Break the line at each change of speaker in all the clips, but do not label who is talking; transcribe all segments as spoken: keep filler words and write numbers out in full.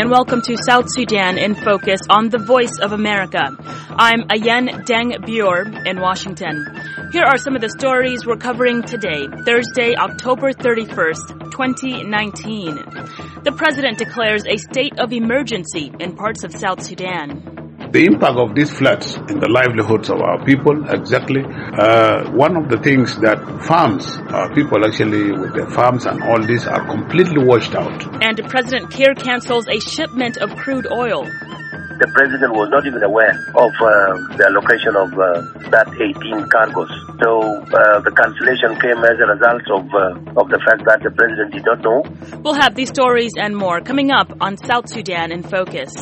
and welcome to South Sudan in Focus on the Voice of America. I'm Ayen Deng Buer in Washington. Here are some of the stories we're covering today, Thursday, October thirty-first, twenty nineteen. The president declares a state of emergency in parts of South Sudan.
The impact of these floods in the livelihoods of our people, exactly. Uh, one of the things that farms, our people actually with their farms and all this are completely washed out.
And President Kiir cancels a shipment of crude oil.
The president was not even aware of uh, the allocation of uh, that eighteen cargoes. So uh, the cancellation came as a result of uh, of the fact that the president did not know.
We'll have these stories and more coming up on South Sudan in Focus.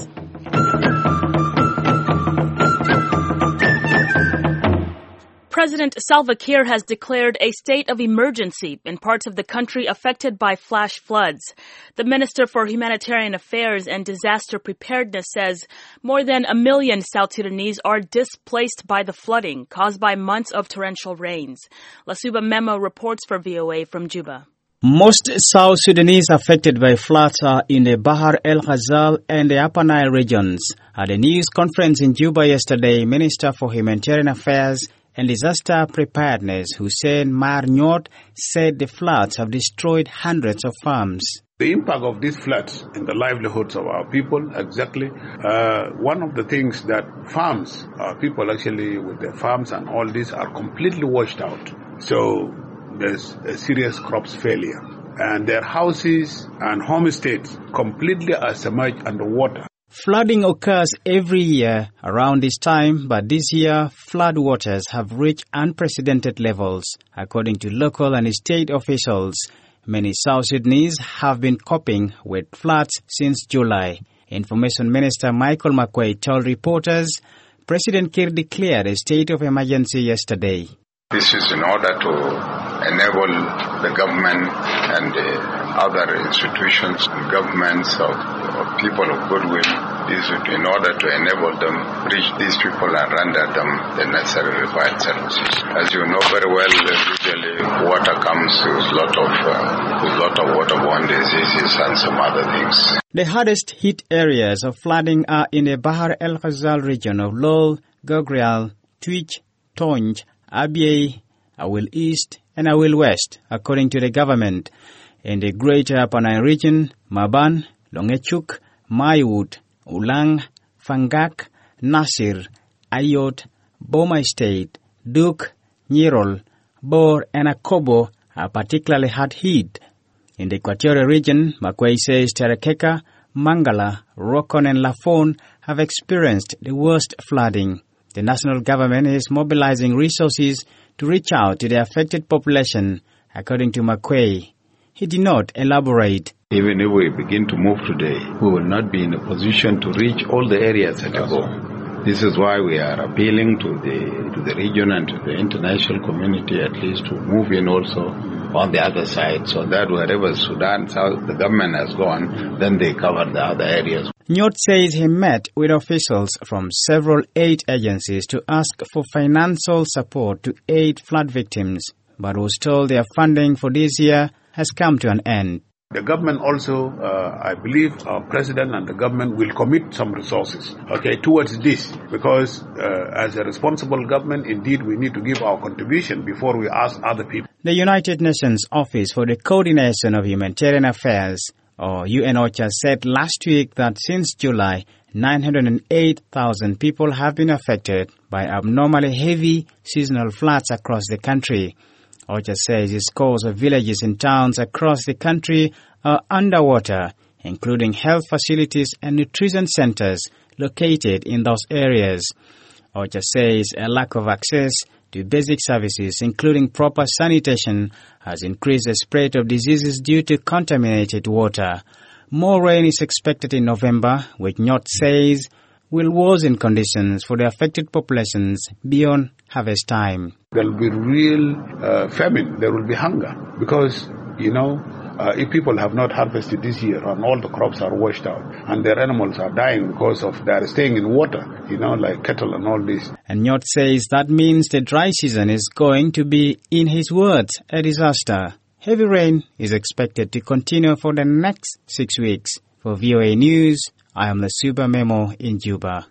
President Salva Kiir has declared a state of emergency in parts of the country affected by flash floods. The Minister for Humanitarian Affairs and Disaster Preparedness says more than a million South Sudanese are displaced by the flooding caused by months of torrential rains. Lasuba Memo reports for V O A from Juba.
Most South Sudanese affected by floods are in the Bahar el Ghazal and the Upper Nile regions. At a news conference in Juba yesterday, Minister for Humanitarian Affairs and Disaster Preparedness Hussein Marnyot said the floods have destroyed hundreds of farms.
The impact of these floods in the livelihoods of our people, exactly. Uh, one of the things that farms, our people actually with their farms and all this are completely washed out. So there's a serious crops failure. And their houses and homesteads completely are submerged underwater.
Flooding occurs every year around this time, but this year, flood waters have reached unprecedented levels. According to local and state officials, many South Sudanese have been coping with floods since July. Information Minister Michael Makwei told reporters President Kiir declared a state of emergency yesterday.
This is in order to enable the government and the other institutions and governments of, of people of goodwill, this is in order to enable them reach these people and render them the necessary required services. As you know very well, usually water comes with a lot of uh, with lot of waterborne diseases and some other things.
The hardest hit areas of flooding are in the Bahar el Ghazal region of Lol, Gogrial, Twitch, Tonj, Abyei, Awil East, and Awil West, according to the government. In the Greater Upper Nile region, Maban, Longechuk, Maiwut, Ulang, Fangak, Nasir, Ayot, Boma State, Duk, Nyirol, Bor, and Akobo are particularly hard hit. In the Equatorial region, Makwei says Terekeka, Mangala, Rokon, and Lafon have experienced the worst flooding. The national government is mobilizing resources to reach out to the affected population, according to Makwei. He did not elaborate.
Even if we begin to move today, we will not be in a position to reach all the areas at a go. This is why we are appealing to the to the region and to the international community at least to move in also on the other side, so that wherever Sudan, South, the government has gone, then they cover the other areas.
Nyot says he met with officials from several aid agencies to ask for financial support to aid flood victims, but was told their funding for this year has come to an end.
The government also, uh, I believe our president and the government will commit some resources, okay, towards this, because uh, as a responsible government, indeed, we need to give our contribution before we ask other people.
The United Nations Office for the Coordination of Humanitarian Affairs, or U N OCHA, said last week that since July, nine hundred eight thousand people have been affected by abnormally heavy seasonal floods across the country. OCHA says scores of villages and towns across the country are underwater, including health facilities and nutrition centers located in those areas. OCHA says a lack of access to basic services, including proper sanitation, has increased the spread of diseases due to contaminated water. More rain is expected in November, which Nyot says will worsen conditions for the affected populations beyond harvest time.
There will be real uh, famine, there will be hunger, because, you know, uh, if people have not harvested this year and all the crops are washed out and their animals are dying because of they are staying in water, you know, like cattle and all this.
And Nyot says that means the dry season is going to be, in his words, a disaster. Heavy rain is expected to continue for the next six weeks. For V O A News, I am the Super Memo in Juba.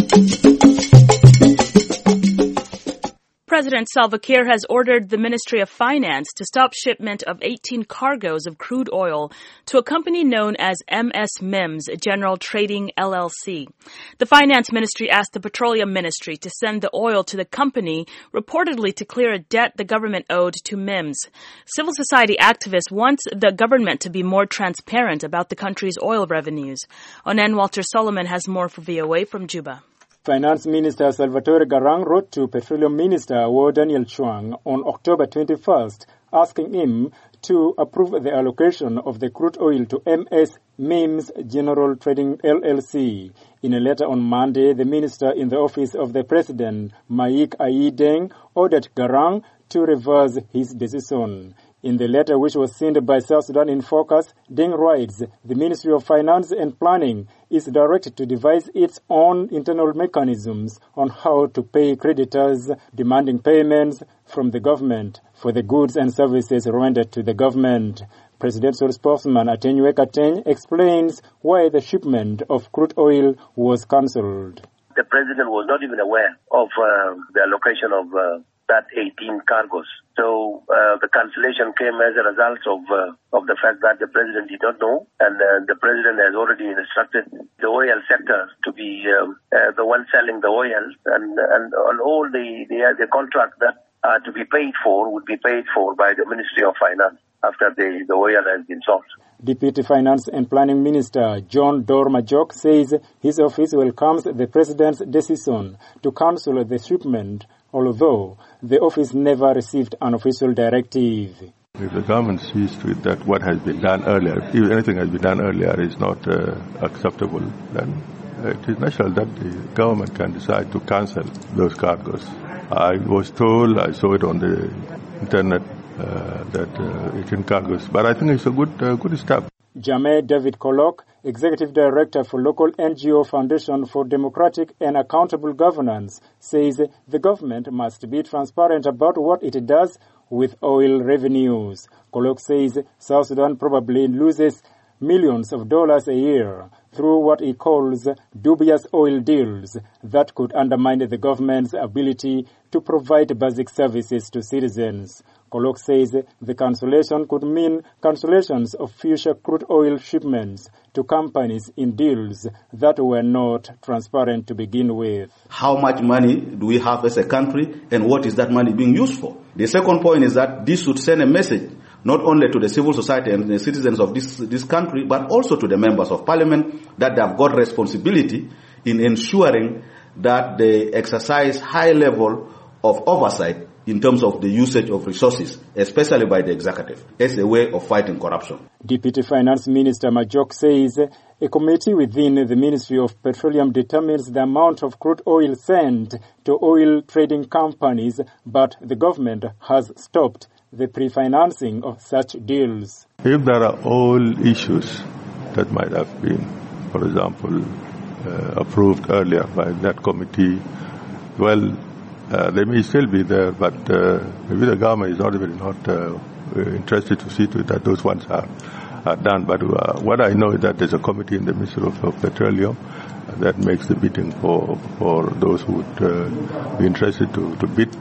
President Salva Kiir has ordered the Ministry of Finance to stop shipment of eighteen cargoes of crude oil to a company known as M S Mims General Trading L L C. The Finance Ministry asked the Petroleum Ministry to send the oil to the company, reportedly to clear a debt the government owed to Mims. Civil society activists want the government to be more transparent about the country's oil revenues. Onen Walter Solomon has more for V O A from Juba.
Finance Minister Salvatore Garang wrote to Petroleum Minister Awuo Daniel Chuang on October twenty-first, asking him to approve the allocation of the crude oil to M S Mims General Trading L L C. In a letter on Monday, the minister in the office of the president, Maik Aye Deng, ordered Garang to reverse his decision. In the letter, which was signed by South Sudan in Focus, Deng writes, the Ministry of Finance and Planning is directed to devise its own internal mechanisms on how to pay creditors demanding payments from the government for the goods and services rendered to the government. Presidential spokesman Atenywe Kateny explains why the shipment of crude oil was cancelled.
The president was not even aware of uh, the allocation of uh, that eighteen cargoes. So uh, the cancellation came as a result of uh, of the fact that the president did not know, and uh, the president has already instructed the oil sector to be um, uh, the one selling the oil, and and on all the the, the contract that are to be paid for would be paid for by the Ministry of Finance after the, the oil has been sold.
Deputy Finance and Planning Minister John Dor Majok says his office welcomes the president's decision to cancel the shipment, although the office never received an official directive.
If the government sees to it that what has been done earlier, if anything has been done earlier is not uh, acceptable, then it is natural that the government can decide to cancel those cargoes. I was told, I saw it on the internet, uh, that uh, eighteen cargoes, but I think it's a good, uh, good step.
Jameh David Kolok, Executive Director for local N G O Foundation for Democratic and Accountable Governance, says the government must be transparent about what it does with oil revenues. Kolok says South Sudan probably loses millions of dollars a year through what he calls dubious oil deals that could undermine the government's ability to provide basic services to citizens. Kolok says the cancellation could mean cancellations of future crude oil shipments to companies in deals that were not transparent to begin with.
How much money do we have as a country, and what is that money being used for? The second point is that this should send a message not only to the civil society and the citizens of this, this country, but also to the members of parliament, that they have got responsibility in ensuring that they exercise high level of oversight in terms of the usage of resources, especially by the executive, as a way of fighting corruption.
Deputy Finance Minister Majok says a committee within the Ministry of Petroleum determines the amount of crude oil sent to oil trading companies, but the government has stopped the pre-financing of such deals.
If there are oil issues that might have been, for example, uh, approved earlier by that committee, well, uh, they may still be there, but uh, maybe the government is not even not uh, interested to see to it that those ones are, are done. But uh, what I know is that there's a committee in the Ministry of, of Petroleum that makes the bidding for for those who would uh, be interested to, to bid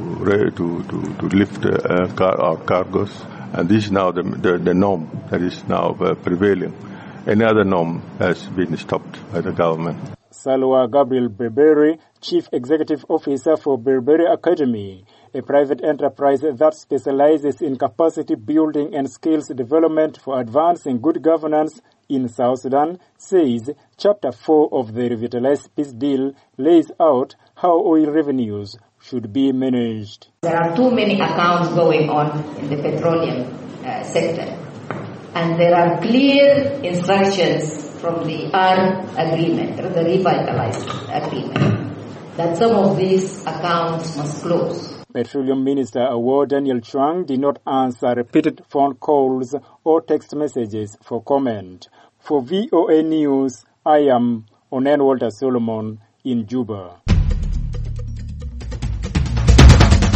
to to to, to lift uh, car, our cargoes, and this is now the the, the norm that is now uh, prevailing. Any other norm has been stopped by the government.
Salwa Gabriel Berberi, Chief Executive Officer for Berberi Academy, a private enterprise that specializes in capacity building and skills development for advancing good governance in South Sudan, says Chapter four of the Revitalized Peace Deal lays out how oil revenues should be managed.
There are too many accounts going on in the petroleum uh, sector, and there are clear instructions from the R agreement, or the revitalized agreement, that some of these accounts must close.
Petroleum Minister Awuo Daniel Chuang did not answer repeated phone calls or text messages for comment. For V O A News, I am Onen Walter Solomon in Juba.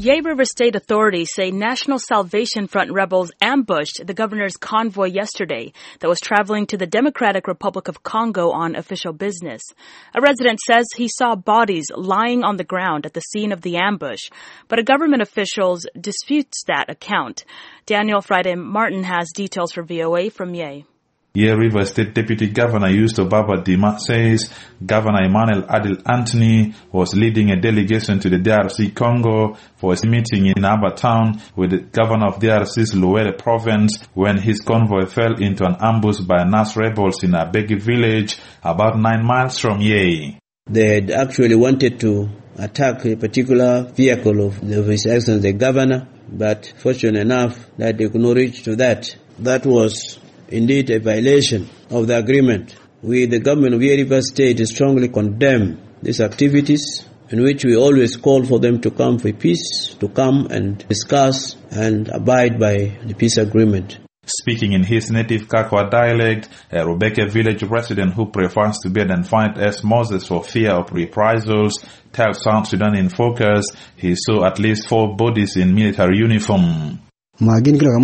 Yei River State authorities say National Salvation Front rebels ambushed the governor's convoy yesterday that was traveling to the Democratic Republic of Congo on official business. A resident says he saw bodies lying on the ground at the scene of the ambush, but a government official disputes that account. Daniel Friday Martin has details for V O A from Yei.
Yei River State Deputy Governor Yusto Baba Dima says Governor Emmanuel Adil Anthony was leading a delegation to the D R C Congo for a meeting in Aba town with the governor of D R C's Luwele province when his convoy fell into an ambush by N A S rebels in Abegi village about nine miles from Yei.
They had actually wanted to attack a particular vehicle of, of His Excellency the Governor, but fortunate enough that they could not reach to that. That was indeed a violation of the agreement. We, the government of Yei River State, strongly condemn these activities in which we always call for them to come for peace, to come and discuss and abide by the peace agreement.
Speaking in his native Kakwa dialect, a Rebecca village resident who prefers to be identified as Moses for fear of reprisals tells South Sudan in Focus he saw at least four bodies in military uniform.
Some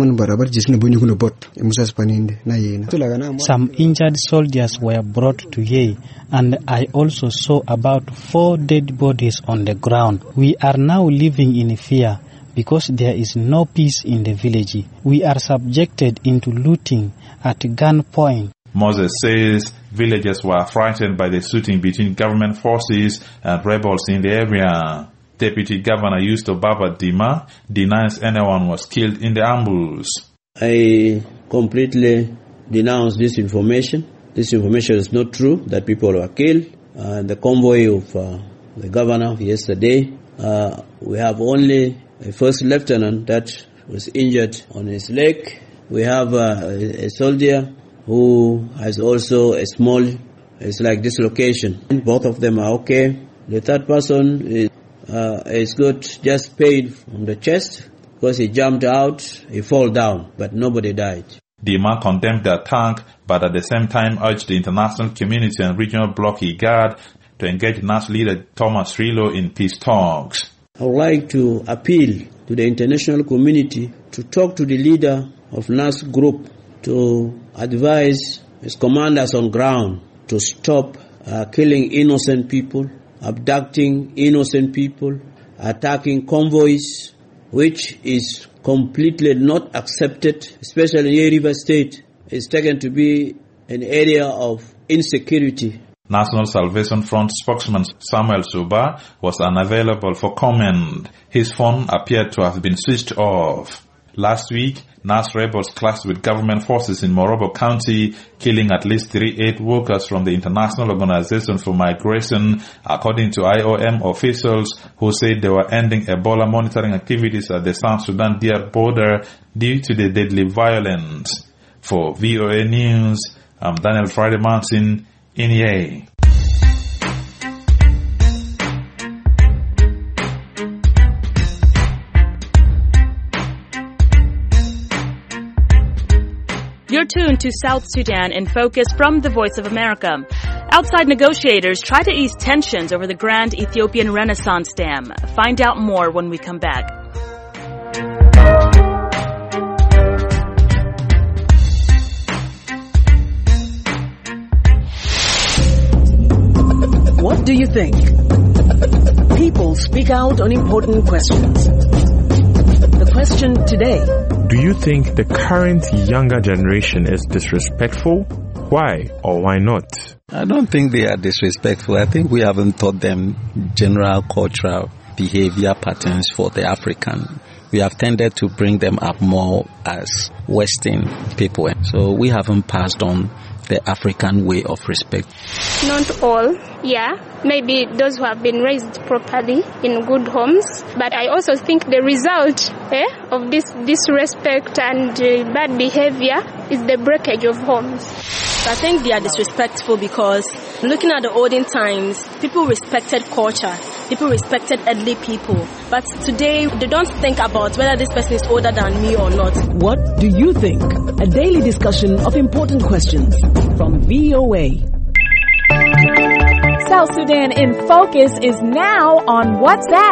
injured soldiers were brought to Yei, and I also saw about four dead bodies on the ground. We are now living in fear because there is no peace in the village. We are subjected into looting at gunpoint.
Moses says villagers were frightened by the shooting between government forces and rebels in the area. Deputy Governor Yusto Baba Dima denies anyone was killed in the ambush.
I completely denounce this information. This information is not true, that people were killed. Uh, the convoy of uh, the governor yesterday, uh, we have only a first lieutenant that was injured on his leg. We have uh, a, a soldier who has also a small, it's like dislocation. Both of them are okay. The third person is Uh, it's got just pain from the chest because he jumped out, he fell down, but nobody died.
Dima condemned the attack, but at the same time urged the international community and regional bloc IGAD to engage N A S leader Thomas Rilo in peace talks.
I would like to appeal to the international community to talk to the leader of N A S group to advise his commanders on ground to stop uh, killing innocent people, abducting innocent people, attacking convoys, which is completely not accepted, especially in Yei River State. It's taken to be an area of insecurity.
National Salvation Front spokesman Samuel Suba was unavailable for comment. His phone appeared to have been switched off. Last week, N A S rebels clashed with government forces in Morobo County, killing at least thirty-eight workers from the International Organization for Migration, according to I O M officials who said they were ending Ebola monitoring activities at the South Sudan-D R border due to the deadly violence. For V O A News, I'm Daniel Friday Martin in Yei.
You're tuned to South Sudan in Focus from the Voice of America. Outside negotiators try to ease tensions over the Grand Ethiopian Renaissance Dam. Find out more when we come back.
What do you think? People speak out on important questions. The question today:
do you think the current younger generation is disrespectful? Why or why not?
I don't think they are disrespectful. I think we haven't taught them general cultural behavior patterns for the African. We have tended to bring them up more as Western people. So we haven't passed on the African way of respect.
Not all, yeah. Maybe those who have been raised properly in good homes. But I also think the result eh, of this disrespect and uh, bad behavior is the breakage of homes.
I think they are disrespectful because looking at the olden times, people respected culture. People respected elderly people. But today, they don't think about whether this person is older than me or not.
What do you think? A daily discussion of important questions from V O A.
South Sudan in Focus is now on WhatsApp.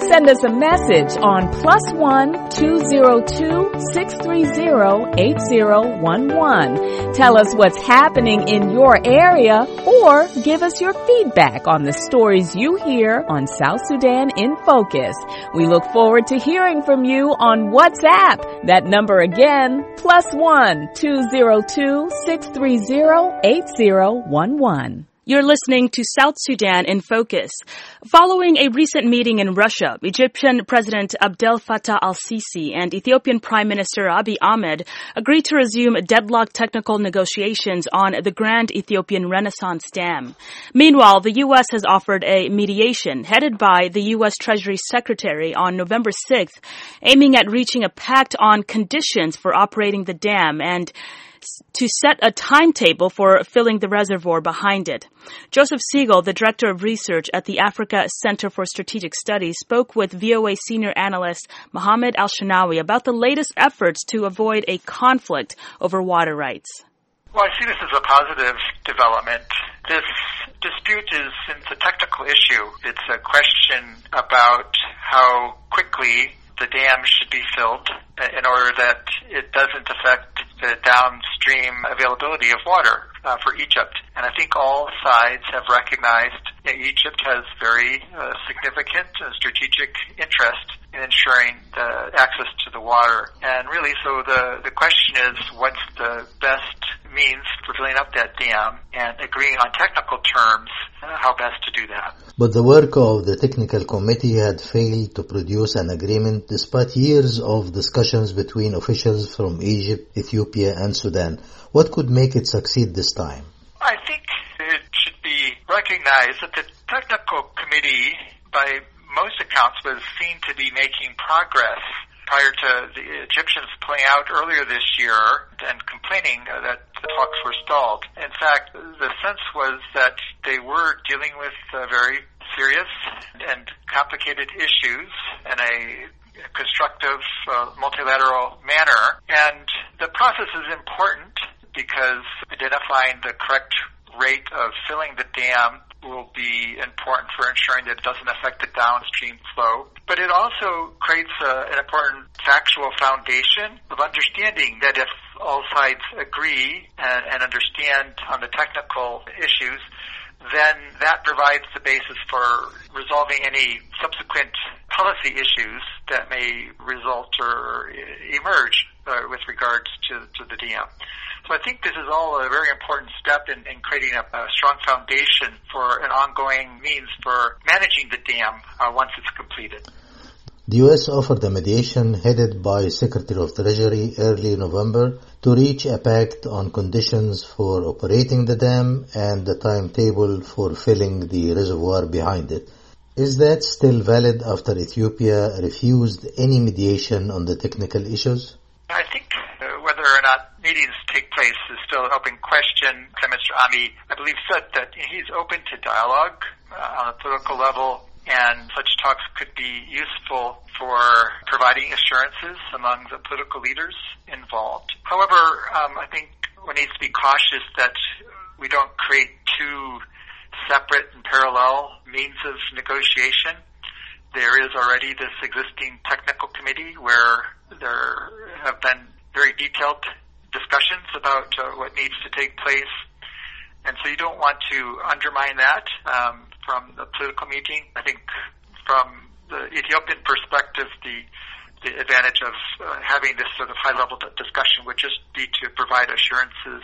Send us a message on plus one two zero two six three zero eight zero one one. Tell us what's happening in your area or give us your feedback on the stories you hear on South Sudan in Focus. We look forward to hearing from you on WhatsApp. That number again, plus one two zero two six three zero eight zero one one.
You're listening to South Sudan in Focus. Following a recent meeting in Russia, Egyptian President Abdel Fattah al-Sisi and Ethiopian Prime Minister Abiy Ahmed agreed to resume deadlocked technical negotiations on the Grand Ethiopian Renaissance Dam. Meanwhile, the U S has offered a mediation headed by the U S Treasury Secretary on November sixth, aiming at reaching a pact on conditions for operating the dam and to set a timetable for filling the reservoir behind it. Joseph Siegel, the Director of Research at the Africa Center for Strategic Studies, spoke with V O A senior analyst Mohammed Al-Shanawi about the latest efforts to avoid a conflict over water rights.
Well, I see this as a positive development. This dispute is it's a technical issue. It's a question about how quickly the dam should be filled in order that it doesn't affect the downstream availability of water uh, for Egypt. And I think all sides have recognized that Egypt has very uh, significant uh, strategic interest in ensuring the access to the water. And really, so the, the question is, what's the best means for filling up that dam and agreeing on technical terms uh, how best to do that.
But the work of the technical committee had failed to produce an agreement despite years of discussions between officials from Egypt, Ethiopia and Sudan. What could make it succeed this time?
I think it should be recognized that the technical committee, by most accounts, was seen to be making progress prior to the Egyptians pulling out earlier this year and complaining that the talks were stalled. In fact, the sense was that they were dealing with uh, very serious and complicated issues in a constructive, uh, multilateral manner. And the process is important because identifying the correct rate of filling the dam will be important for ensuring that it doesn't affect the downstream flow. But it also creates a, an important factual foundation of understanding that if all sides agree and, and understand on the technical issues, then that provides the basis for resolving any subsequent policy issues that may result or emerge uh, with regards to, to the dam. So I think this is all a very important step in, in creating a, a strong foundation for an ongoing means for managing the dam uh, once it's completed.
The U S offered a mediation headed by Secretary of Treasury early November to reach a pact on conditions for operating the dam and the timetable for filling the reservoir behind it. Is that still valid after Ethiopia refused any mediation on the technical issues?
I think uh, whether or not meetings take place is still an open question. Prime Minister Abiy, I believe, said that he's open to dialogue uh, on a political level, and such talks could be useful for providing assurances among the political leaders involved. However, um, I think one needs to be cautious that we don't create two separate and parallel means of negotiation. There is already this existing technical committee where there have been very detailed discussions about uh, what needs to take place. And so you don't want to undermine that um, from the political meeting. I think from the Ethiopian perspective, the the advantage of uh, having this sort of high-level discussion would just be to provide assurances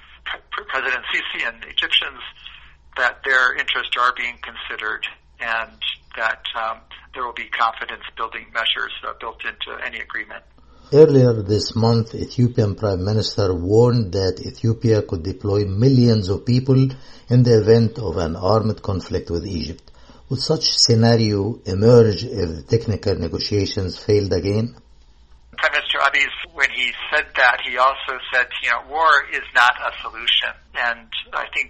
to President Sisi and the Egyptians that their interests are being considered and that um, there will be confidence-building measures uh, built into any agreement.
Earlier this month, Ethiopian Prime Minister warned that Ethiopia could deploy millions of people in the event of an armed conflict with Egypt. Would such scenario emerge if the technical negotiations failed again?
Prime Minister Abiy, when he said that, he also said, you know, war is not a solution. And I think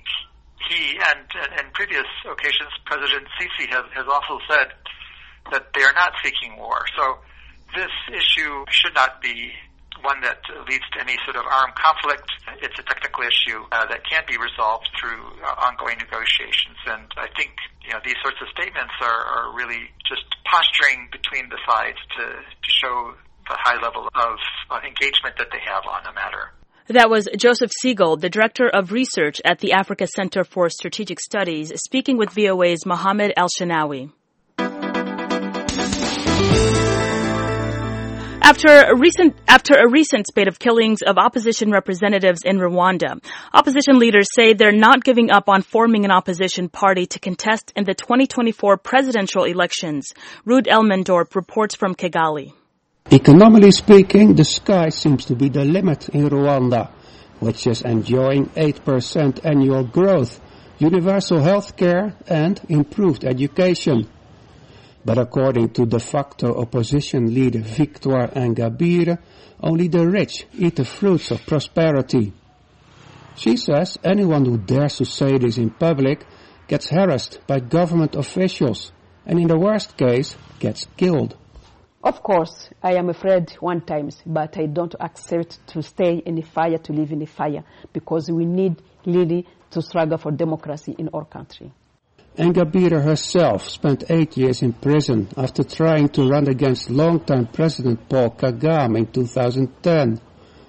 he and in previous occasions, President Sisi has, has also said that they are not seeking war. So this issue should not be one that leads to any sort of armed conflict. It's a technical issue uh, that can be resolved through uh, ongoing negotiations. And I think you know, these sorts of statements are, are really just posturing between the sides to, to show the high level of uh, engagement that they have on the matter.
That was Joseph Siegel, the Director of Research at the Africa Center for Strategic Studies, speaking with V O A's Mohammed El-Shanawi. After a recent after a recent spate of killings of opposition representatives in Rwanda, opposition leaders say they're not giving up on forming an opposition party to contest in the twenty twenty-four presidential elections. Ruud Elmendorp reports from Kigali.
Economically speaking, the sky seems to be the limit in Rwanda, which is enjoying eight percent annual growth, universal health care and improved education. But according to de facto opposition leader Victoire Ingabire, only the rich eat the fruits of prosperity. She says anyone who dares to say this in public gets harassed by government officials and in the worst case gets killed.
Of course, I am afraid one times, but I don't accept to stay in the fire, to live in the fire, because we need really to struggle for democracy in our country.
Ingabire herself spent eight years in prison after trying to run against longtime President Paul Kagame in two thousand ten.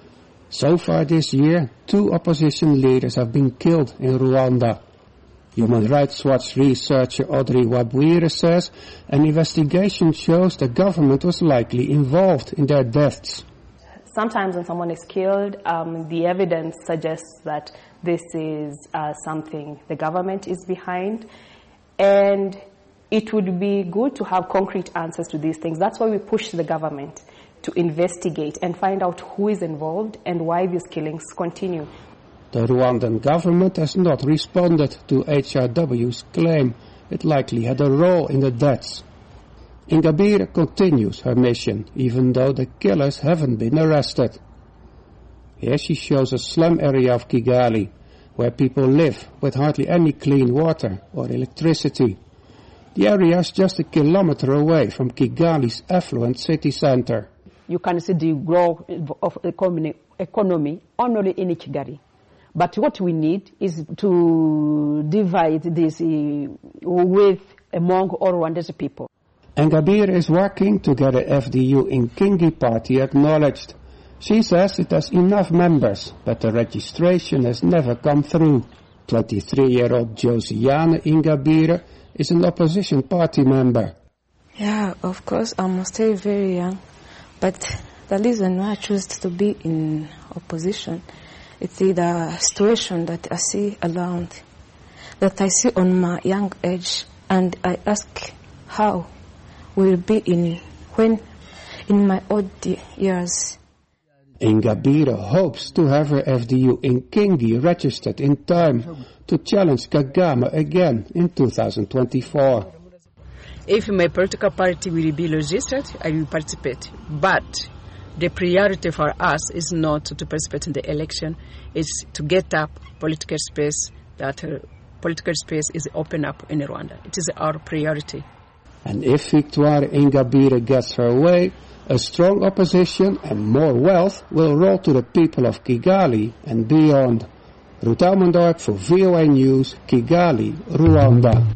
So far this year, two opposition leaders have been killed in Rwanda. Human Rights Watch researcher Audrey Wabwire says an investigation shows the government was likely involved in their deaths.
Sometimes when someone is killed, um, the evidence suggests that this is uh, something the government is behind. And it would be good to have concrete answers to these things. That's why we push the government to investigate and find out who is involved and why these killings continue.
The Rwandan government has not responded to H R W's claim it likely had a role in the deaths. Ingabire continues her mission, even though the killers haven't been arrested. Here she shows a slum area of Kigali, where people live with hardly any clean water or electricity. The area is just a kilometer away from Kigali's affluent city center.
You can see the growth of economy, economy only in Kigali. But what we need is to divide this uh, with among all Rwandese people.
Ingabire is working to get the F D U Inkingi party acknowledged. She says it has enough members, but the registration has never come through. twenty-three-year-old Josiane Ingabire is an opposition party member.
Yeah, of course, I'm still very young, but the reason why I choose to be in opposition, it's the situation that I see around, that I see on my young age, and I ask how will be in when in my old years.
Ingabire hopes to have her F D U Inkingi registered in time to challenge Kagame again in two thousand twenty-four.
If my political party will be registered, I will participate. But the priority for us is not to participate in the election, it's to get up political space, that uh, political space is open up in Rwanda. It is our priority.
And if Victoire Ingabire gets her way, a strong opposition and more wealth will roll to the people of Kigali and beyond. Ruud Elmendorp for V O A News, Kigali, Rwanda.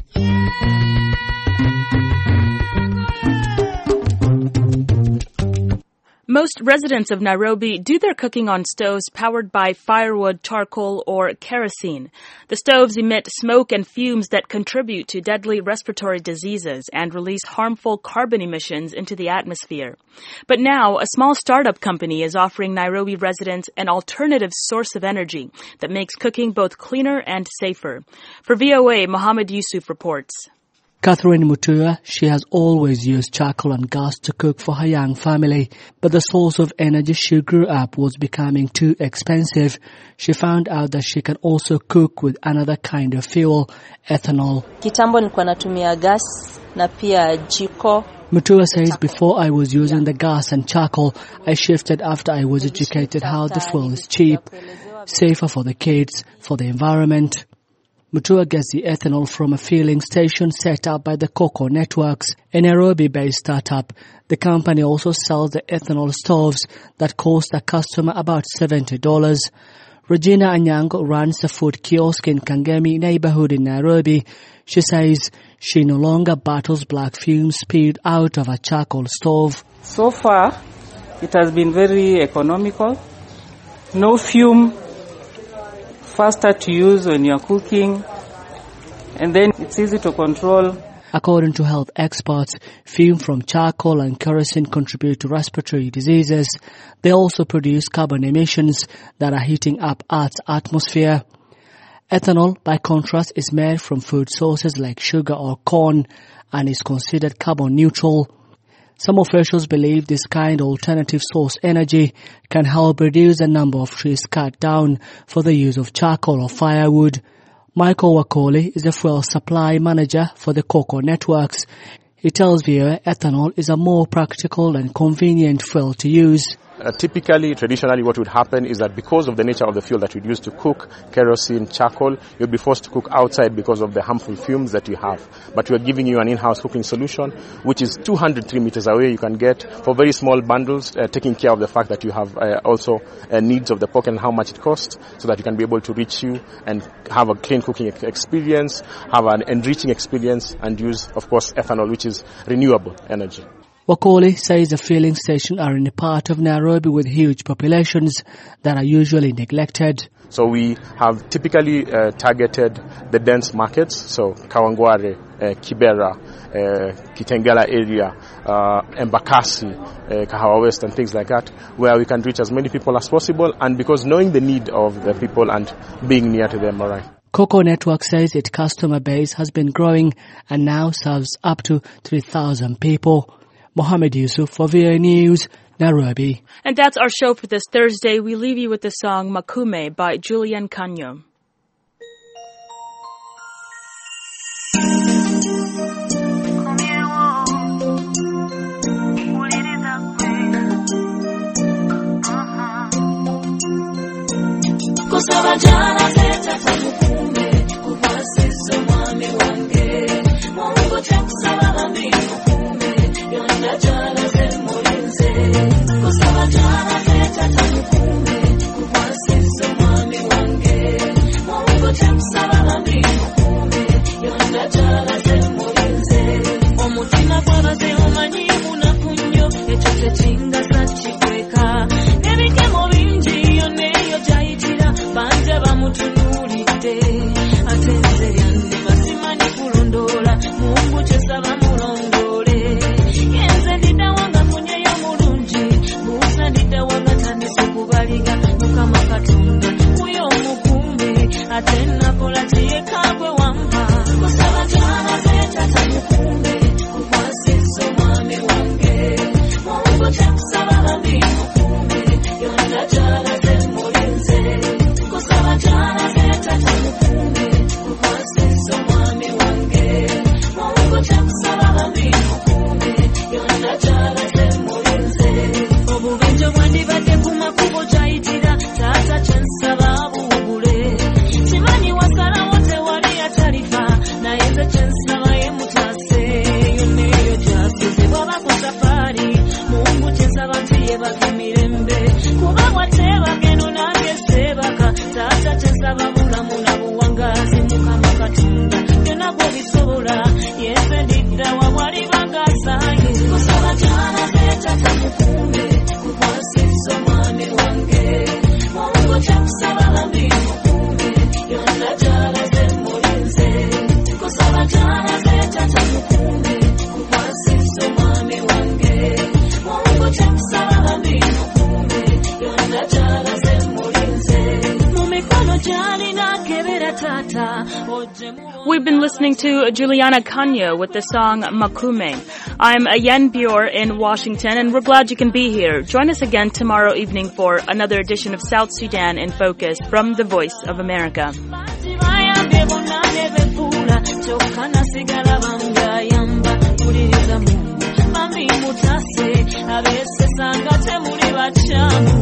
Most residents of Nairobi do their cooking on stoves powered by firewood, charcoal, or kerosene. The stoves emit smoke and fumes that contribute to deadly respiratory diseases and release harmful carbon emissions into the atmosphere. But now, a small startup company is offering Nairobi residents an alternative source of energy that makes cooking both cleaner and safer. For V O A, Mohammed Yusuf reports.
Catherine Mutua, she has always used charcoal and gas to cook for her young family, but the source of energy she grew up was becoming too expensive. She found out that she can also cook with another kind of fuel, ethanol.
Kitambo nilikuwa natumia gas na pia jiko.
Mutua says before I was using the gas and charcoal, I shifted after I was educated how the fuel is cheap, safer for the kids, for the environment. Mutua gets the ethanol from a filling station set up by the Cocoa Networks, a Nairobi-based startup. The company also sells the ethanol stoves that cost the customer about seventy dollars. Regina Anyango runs a food kiosk in Kangemi neighborhood in Nairobi. She says she no longer battles black fumes spewed out of a charcoal stove.
So far, it has been very economical. No fume, faster to use when you're cooking, and then it's easy to control.
According to health experts, fume from charcoal and kerosene contribute to respiratory diseases. They also produce carbon emissions that are heating up Earth's atmosphere. Ethanol, by contrast, is made from food sources like sugar or corn and is considered carbon neutral. Some officials believe this kind of alternative source energy can help reduce the number of trees cut down for the use of charcoal or firewood. Michael Wakoli is a fuel supply manager for the Cocoa Networks. He tells V O A ethanol is a more practical and convenient fuel to use.
Uh, typically, traditionally, what would happen is that because of the nature of the fuel that we use to cook, kerosene, charcoal, you'll be forced to cook outside because of the harmful fumes that you have. But we're giving you an in-house cooking solution, which is two hundred three meters away. You can get for very small bundles, uh, taking care of the fact that you have uh, also uh, needs of the pocket and how much it costs, so that you can be able to reach you and have a clean cooking experience, have an enriching experience, and use, of course, ethanol, which is renewable energy.
Wakoli says the filling stations are in a part of Nairobi with huge populations that are usually neglected.
So we have typically uh, targeted the dense markets, so Kawangware, uh, Kibera, uh, Kitengela area, uh, Embakasi, uh, Kahawa West and things like that, where we can reach as many people as possible, and because knowing the need of the people and being near to them, all right.
Cocoa Network says its customer base has been growing and now serves up to three thousand people. Mohammed Yusuf for V O A News, Nairobi.
And that's our show for this Thursday. We leave you with the song Makume by Julian Kanyo. We've been listening to Juliana Kanyo with the song Makume. I'm Ayen Bure in Washington, and we're glad you can be here. Join us again tomorrow evening for another edition of South Sudan in Focus from the Voice of America. Mami mutase abese sanga temuri bachamu